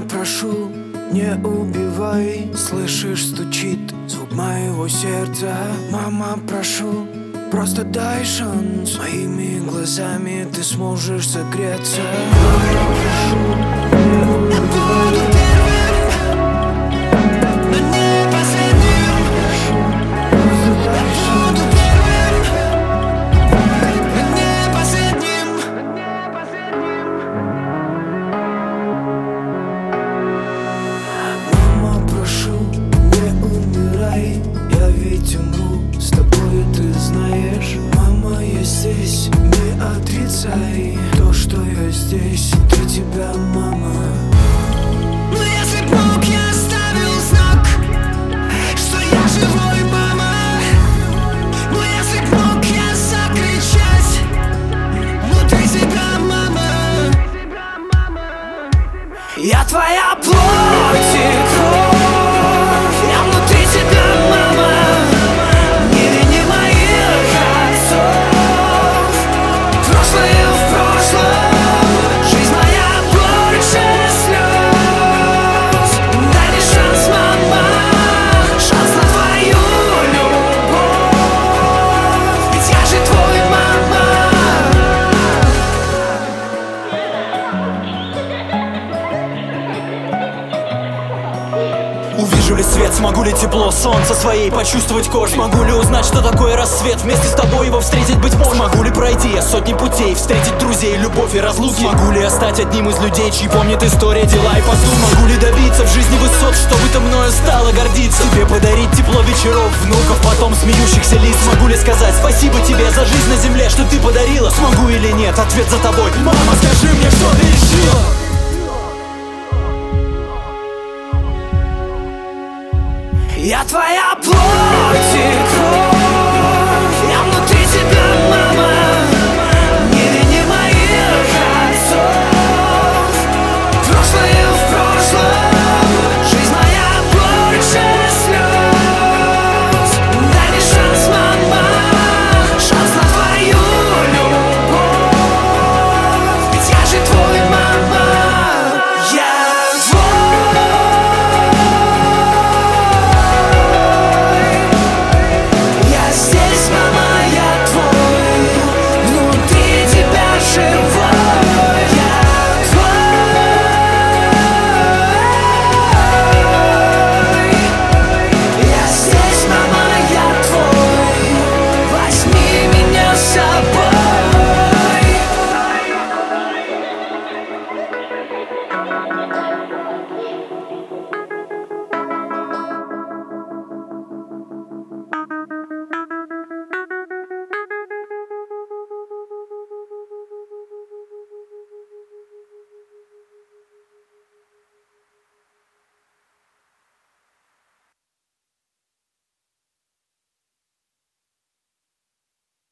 Мама, прошу, не убивай. Слышишь, стучит звук моего сердца. Мама, прошу, просто дай шанс. Моими глазами ты сможешь согреться. Мама, прошу, не убивай. С тобой ты знаешь, мама, я здесь, не отрицай то, что я здесь для тебя, мама. Но если б мог, я оставил знак, что я живой, мама. Но если б мог, я закричать внутри себя, мама. Я твоя плоть и кровь, я внутри тебя, мама. Увижу ли свет, смогу ли тепло солнца своей почувствовать кожей? Смогу ли узнать, что такое рассвет, вместе с тобой его встретить, быть может? Смогу ли пройти я сотни путей, встретить друзей, любовь и разлуки? Смогу ли я стать одним из людей, чьи помнит история, дела и поступки? Смогу ли добиться в жизни высот, чтобы ты мною стало гордиться? Тебе подарить тепло вечеров, внуков, потом смеющихся лиц? Смогу ли сказать спасибо тебе за жизнь на земле, что ты подарила? Смогу или нет, ответ за тобой. Мама, скажи мне, что ты решила? Я твоя плоть.